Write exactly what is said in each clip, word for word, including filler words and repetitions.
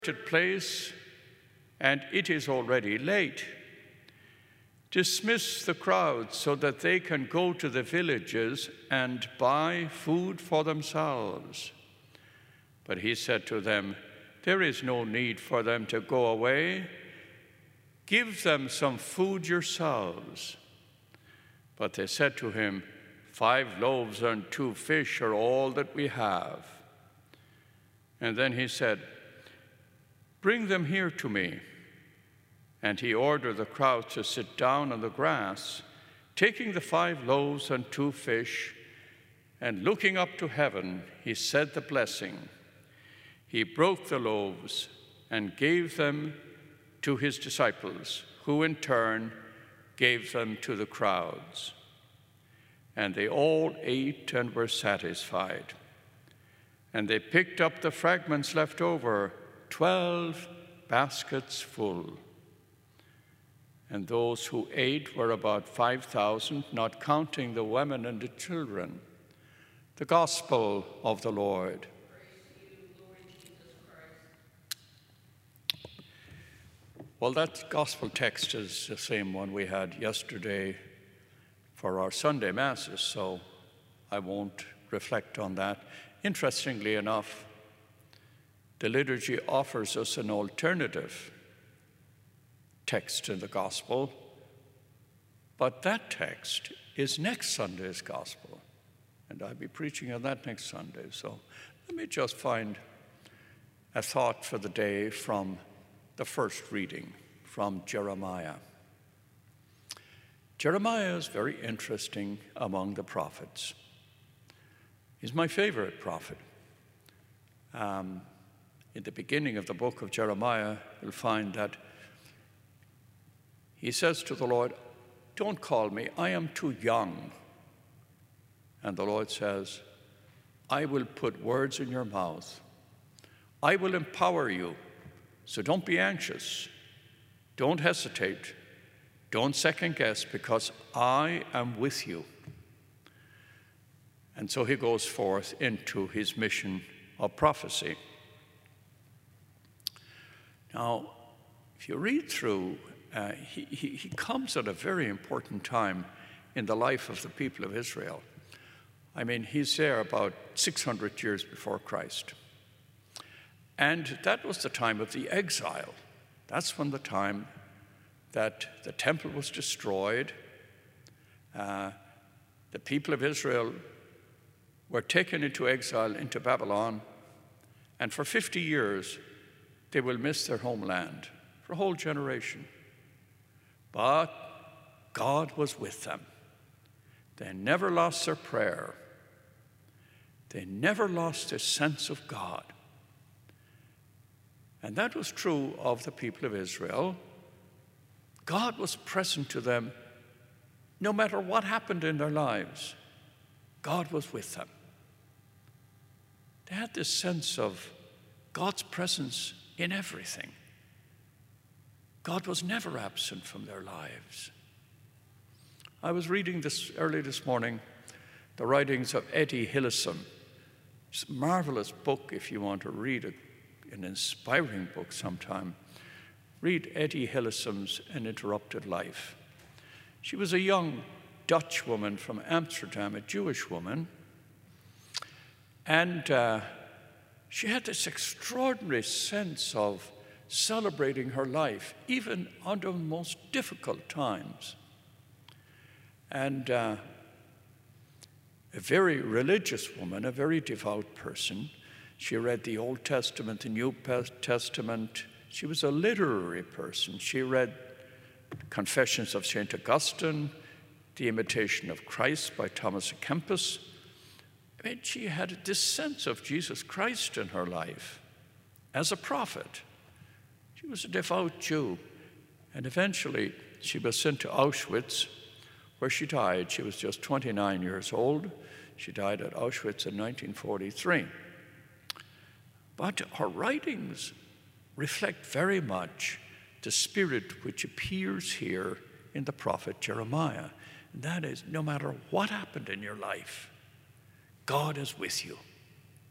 place, and it is already late. Dismiss the crowd so that they can go to the villages and buy food for themselves. But he said to them, there is no need for them to go away. Give them some food yourselves. But they said to him, five loaves and two fish are all that we have. And then he said, bring them here to me. And he ordered the crowd to sit down on the grass, taking the five loaves and two fish, and looking up to heaven, he said the blessing. He broke the loaves and gave them to his disciples, who in turn gave them to the crowds. And they all ate and were satisfied. And they picked up the fragments left over, twelve baskets full. And those who ate were about five thousand, not counting the women and the children. The Gospel of the Lord. Praise you, Lord Jesus Christ. Well, that Gospel text is the same one we had yesterday for our Sunday Masses, so I won't reflect on that. Interestingly enough, the liturgy offers us an alternative text in the Gospel, but that text is next Sunday's Gospel, and I'll be preaching on that next Sunday. So let me just find a thought for the day from the first reading, from Jeremiah. Jeremiah is very interesting among the prophets. He's my favorite prophet. Um, in the beginning of the book of Jeremiah, you'll find that he says to the Lord, don't call me, I am too young. And the Lord says, I will put words in your mouth. I will empower you, so don't be anxious. Don't hesitate. Don't second guess, because I am with you. And so he goes forth into his mission of prophecy. Now, if you read through, uh, he, he, he comes at a very important time in the life of the people of Israel. I mean, he's there about six hundred years before Christ. And that was the time of the exile. That's when the time that the temple was destroyed. Uh, the people of Israel were taken into exile into Babylon, and for fifty years they will miss their homeland, for a whole generation. But God was with them. They never lost their prayer. They never lost their sense of God. And that was true of the people of Israel. God was present to them no matter what happened in their lives. God was with them. They had this sense of God's presence in everything. God was never absent from their lives. I was reading this early this morning, the writings of Etty Hillesum. It's a marvelous book if you want to read a, an inspiring book sometime. Read Etty Hillesum's An Interrupted Life. She was a young Dutch woman from Amsterdam, a Jewish woman, and uh, she had this extraordinary sense of celebrating her life, even under the most difficult times. And uh, a very religious woman, a very devout person. She read the Old Testament, the New Testament. She was a literary person. She read Confessions of Saint Augustine, The Imitation of Christ by Thomas à Kempis. I mean, she had this sense of Jesus Christ in her life as a prophet. She was a devout Jew, and eventually she was sent to Auschwitz, where she died. She was just twenty-nine years old. She died at Auschwitz in nineteen forty-three. But her writings reflect very much the spirit which appears here in the prophet Jeremiah. And that is, no matter what happened in your life, God is with you.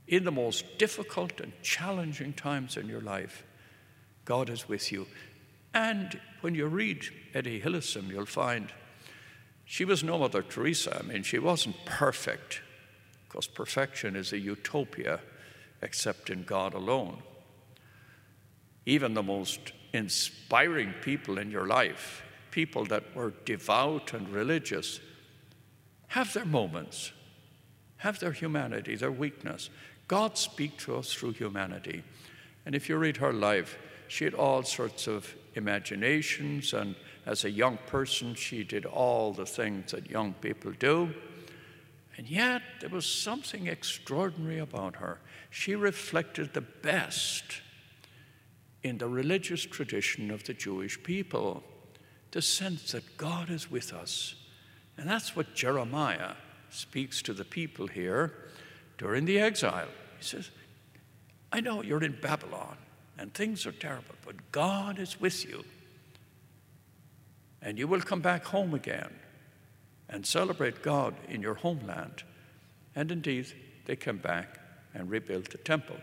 in the most difficult and challenging times in your life, God is with you. And when you read Eddie Hillesum, you'll find she was no Mother Teresa. I mean, she wasn't perfect, because perfection is a utopia except in God alone. Even the most inspiring people in your life, people that were devout and religious, have their moments, have their humanity, their weakness. God speaks to us through humanity. And if you read her life, she had all sorts of imaginations, and as a young person, she did all the things that young people do. And yet, there was something extraordinary about her. She reflected the best in the religious tradition of the Jewish people, the sense that God is with us. And that's what Jeremiah speaks to the people here during the exile. He says, I know you're in Babylon and things are terrible, but God is with you. And you will come back home again and celebrate God in your homeland. And indeed, they came back and rebuilt the temple.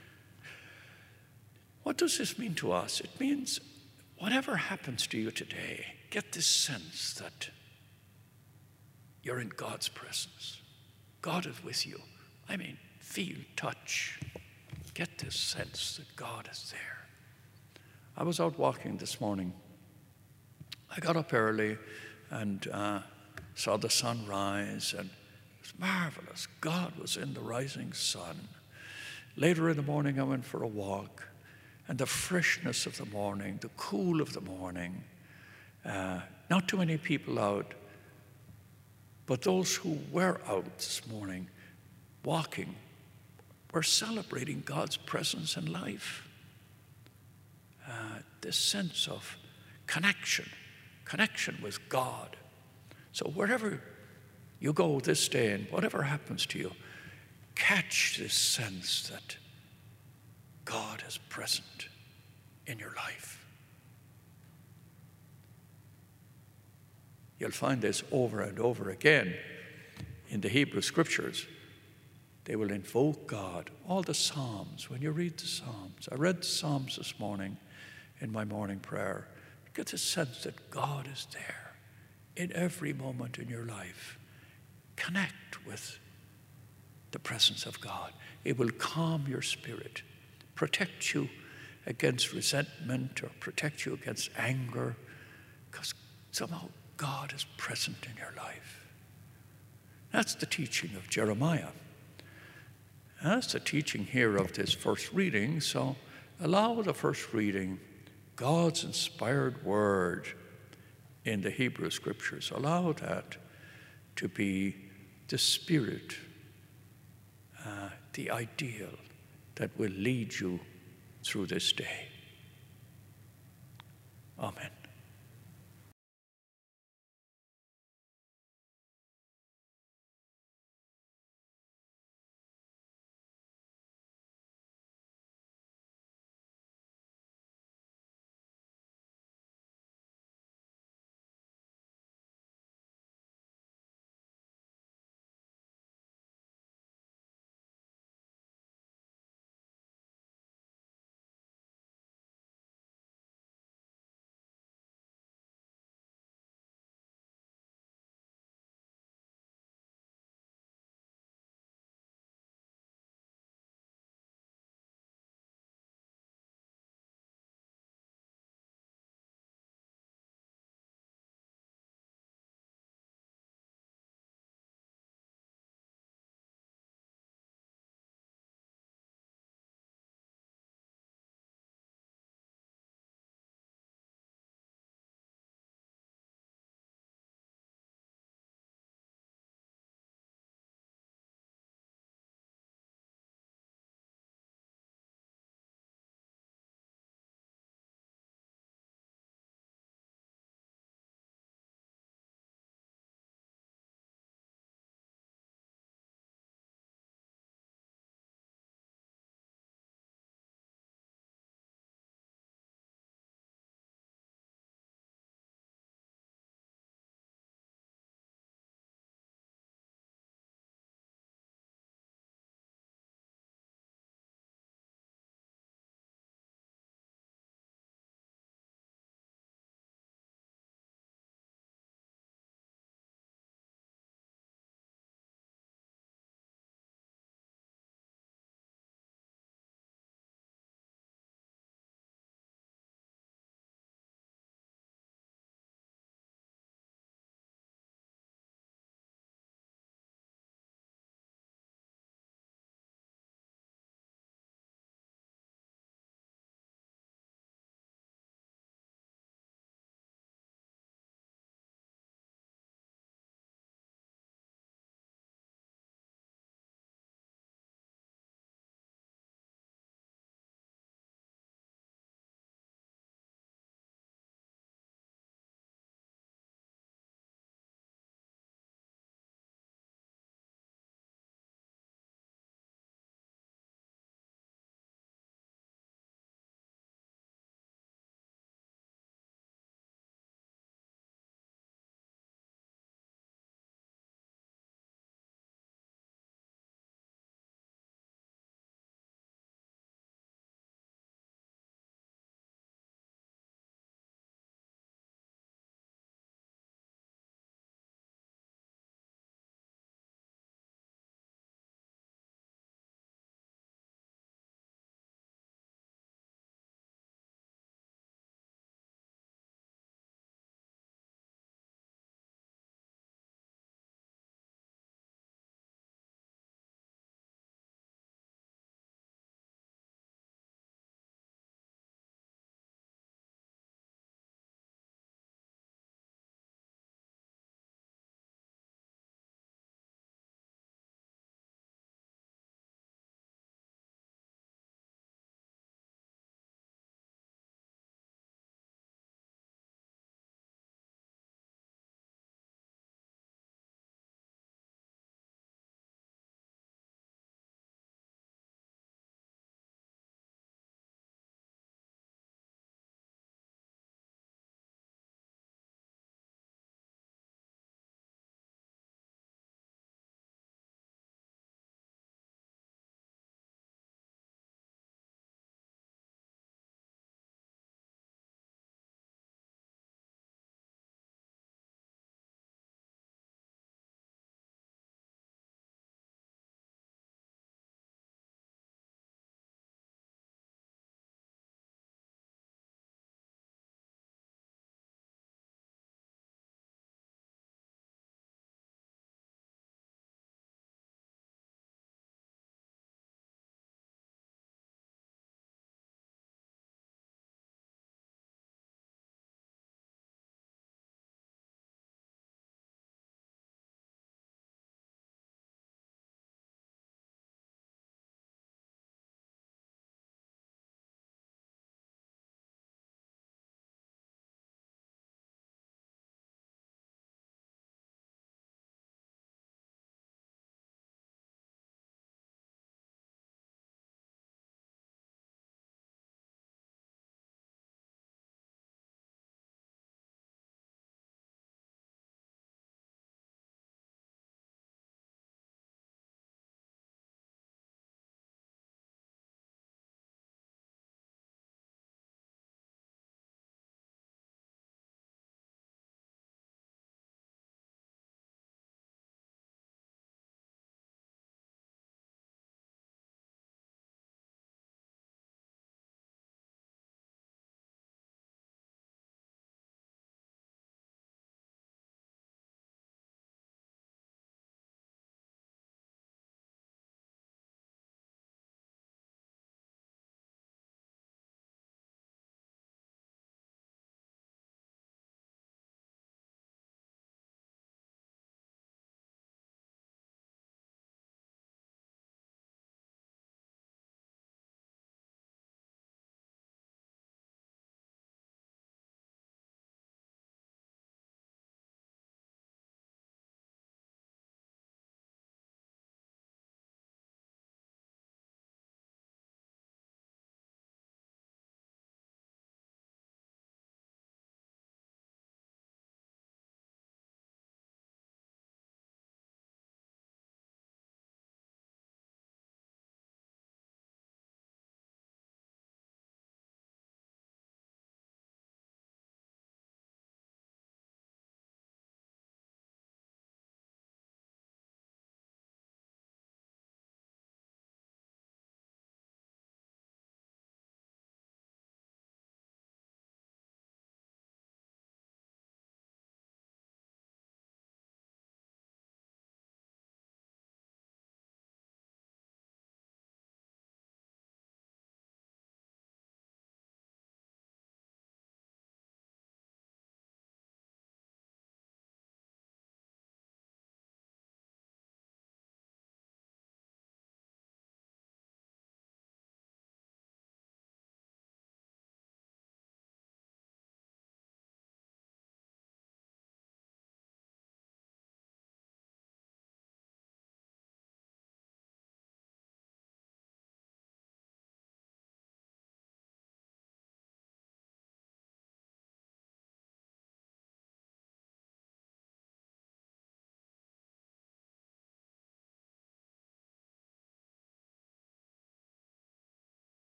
What does this mean to us? It means whatever happens to you today, get this sense that you're in God's presence. God is with you. I mean, feel, touch. Get this sense that God is there. I was out walking this morning. I got up early and uh, saw the sun rise, and it was marvelous. God was in the rising sun. Later in the morning, I went for a walk, and the freshness of the morning, the cool of the morning, uh, not too many people out, but those who were out this morning walking were celebrating God's presence in life. Uh, this sense of connection, connection with God. So wherever you go this day and whatever happens to you, catch this sense that God is present in your life. You'll find this over and over again in the Hebrew Scriptures. They will invoke God. All the Psalms, when you read the Psalms. I read the Psalms this morning in my morning prayer. You get the sense that God is there in every moment in your life. Connect with the presence of God. It will calm your spirit, protect you against resentment or protect you against anger, because somehow God is present in your life. That's the teaching of Jeremiah. And that's the teaching here of this first reading. So allow the first reading, God's inspired word in the Hebrew Scriptures, allow that to be the spirit, uh, the ideal that will lead you through this day. Amen.